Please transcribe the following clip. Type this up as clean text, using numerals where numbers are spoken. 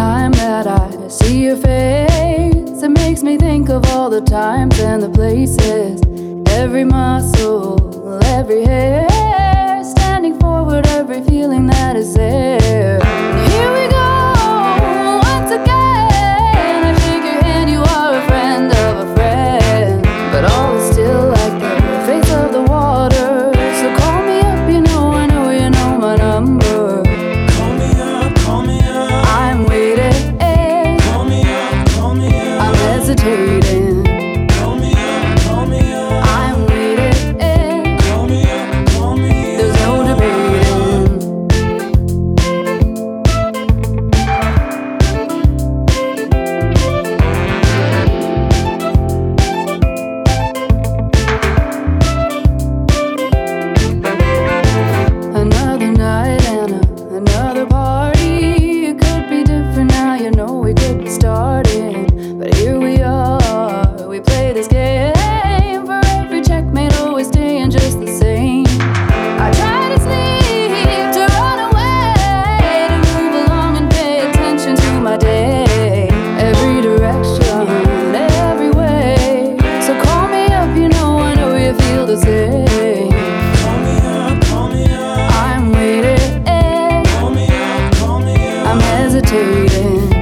time that I see your face, it makes me think of all the times and the places. Every muscle, every hair, standing forward, every feeling that is there. Here we go, once again. I shake your hand, you are a friend of a friend, but all is still like the face of the water. So call me up, you know, I know you know my number. Call me up, call me up. I'm waiting. Call me up, call me up. I'm hesitating. Call me up, call me up. I'm waiting. Call me up, call me up. There's no debating. Another night and another party. It could be different now, you know we could be starting. But here we are, we play this game. For every checkmate, always staying just the same. I try to sleep, to run away, to move along and pay attention to my day. Every direction, every way. So call me up, you know I know you feel the same. Call me up, call me up. I'm waiting. Call me up, call me up. I'm hesitating.